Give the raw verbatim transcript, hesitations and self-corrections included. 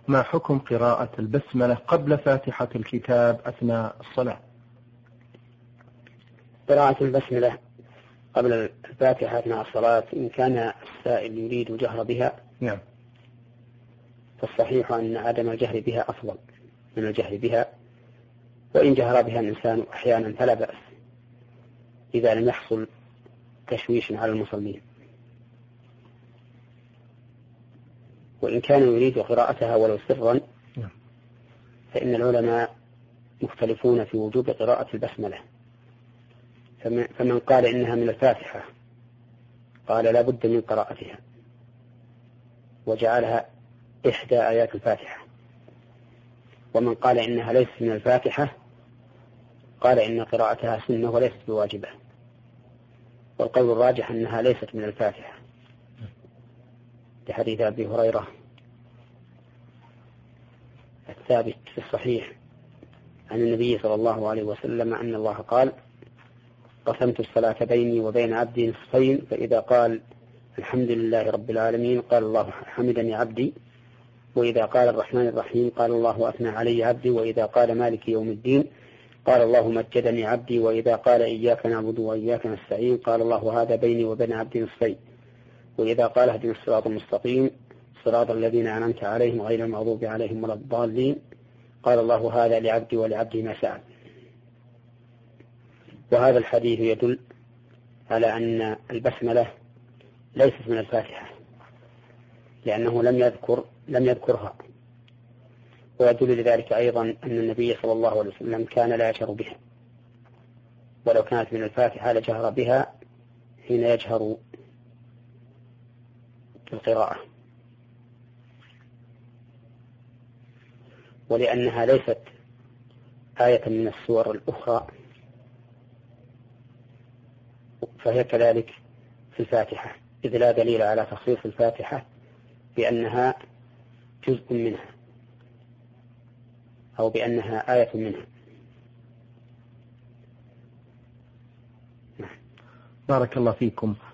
ما حكم قراءة البسملة قبل فاتحة الكتاب أثناء الصلاة؟ قراءة البسملة قبل الفاتحة أثناء الصلاة إن كان السائل يريد الجهر بها نعم، فالصحيح أن عدم الجهر بها أفضل من الجهر بها، وإن جهر بها الإنسان أحيانا فلا بأس إذا لم يحصل تشويش على المصلين. وإن كان يريد قراءتها ولو سرا فإن العلماء مختلفون في وجوب قراءة البسملة، فمن قال إنها من الفاتحة قال لا بد من قراءتها وجعلها إحدى آيات الفاتحة، ومن قال إنها ليست من الفاتحة قال إن قراءتها سنة وليست بواجبة، والقول الراجح أنها ليست من الفاتحة لحديث أبي هريرة الثابت في الصحيح عن النبي صلى الله عليه وسلم أن الله قال: قسمت الصلاة بيني وبين عبدي نصفين، فإذا قال الحمد لله رب العالمين قال الله حمدني عبدي، وإذا قال الرحمن الرحيم قال الله أثنى علي عبدي، وإذا قال مالك يوم الدين قال الله مجدني عبدي، وإذا قال إياك نعبد وإياك نستعين قال الله هذا بيني وبين عبدي نصفين، وإذا قال اهدنا الصراط المستقيم صراط الذين أنعمت عليهم غير المغضوب عليهم ولا الضالين قال الله هذا لعبدي ولعبدي ما سأل. وهذا الحديث يدل على أن البسملة ليست من الفاتحة لأنه لم يذكر لم يذكرها، ويدل لذلك أيضا أن النبي صلى الله عليه وسلم كان لا يجهر بها، ولو كانت من الفاتحة لجهر بها حين يجهر بالقراءة، ولأنها ليست آية من السور الأخرى فهي كذلك في الفاتحة، إذ لا دليل على تخصيص الفاتحة بأنها جزء منها أو بأنها آية منها. بارك الله فيكم.